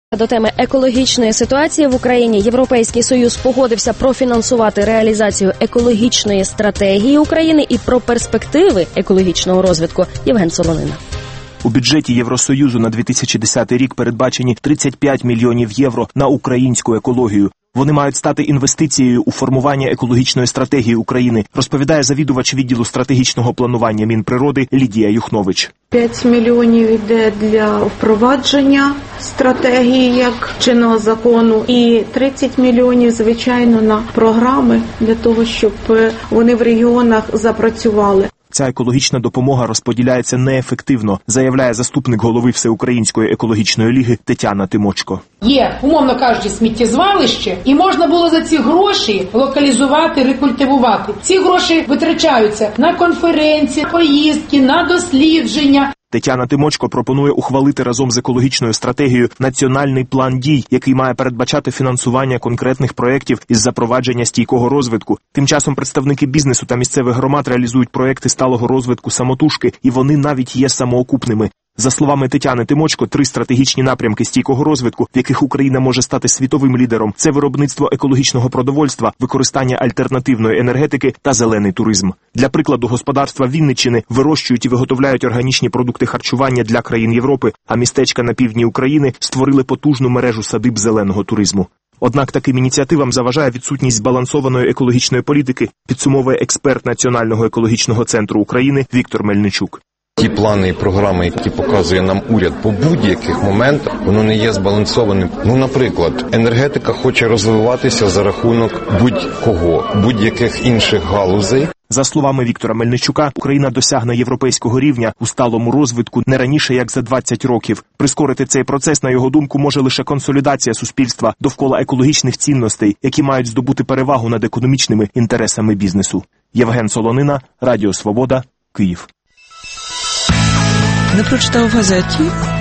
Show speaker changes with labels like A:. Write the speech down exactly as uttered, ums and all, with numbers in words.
A: До теми екологічної ситуації в Україні Європейський Союз погодився профінансувати реалізацію екологічної стратегії України і про перспективи екологічного розвитку. Євген Солонина.
B: У бюджеті Євросоюзу на дві тисячі десятий рік передбачені тридцять п'ять мільйонів євро на українську екологію. Вони мають стати інвестицією у формування екологічної стратегії України, розповідає завідувач відділу стратегічного планування Мінприроди Лідія Юхнович.
C: п'ять мільйонів йде для впровадження стратегії як чинного закону і тридцять мільйонів, звичайно, на програми для того, щоб вони в регіонах запрацювали.
B: Ця екологічна допомога розподіляється неефективно, заявляє заступник голови Всеукраїнської екологічної ліги Тетяна Тимочко.
D: Є, умовно кажучи, сміттєзвалище, і можна було за ці гроші локалізувати, рекультивувати. Ці гроші витрачаються на конференції, поїздки, на дослідження.
B: Тетяна Тимочко пропонує ухвалити разом з екологічною стратегією національний план дій, який має передбачати фінансування конкретних проєктів із запровадження стійкого розвитку. Тим часом представники бізнесу та місцевих громад реалізують проєкти сталого розвитку самотужки, і вони навіть є самоокупними. За словами Тетяни Тимочко, три стратегічні напрямки стійкого розвитку, в яких Україна може стати світовим лідером – це виробництво екологічного продовольства, використання альтернативної енергетики та зелений туризм. Для прикладу, господарства Вінниччини вирощують і виготовляють органічні продукти харчування для країн Європи, а містечка на півдні України створили потужну мережу садиб зеленого туризму. Однак таким ініціативам заважає відсутність збалансованої екологічної політики, підсумовує експерт Національного екологічного центру України Віктор Мельничук.
E: Ті плани і програми, які показує нам уряд по будь-яких моментах, воно не є збалансованим. Ну, наприклад, енергетика хоче розвиватися за рахунок будь-кого, будь-яких інших галузей.
B: За словами Віктора Мельничука, Україна досягне європейського рівня у сталому розвитку не раніше, як за двадцять років. Прискорити цей процес, на його думку, може лише консолідація суспільства довкола екологічних цінностей, які мають здобути перевагу над економічними інтересами бізнесу. Євген Солонина, Радіо Свобода, Київ.
F: Не прочитав в газеті?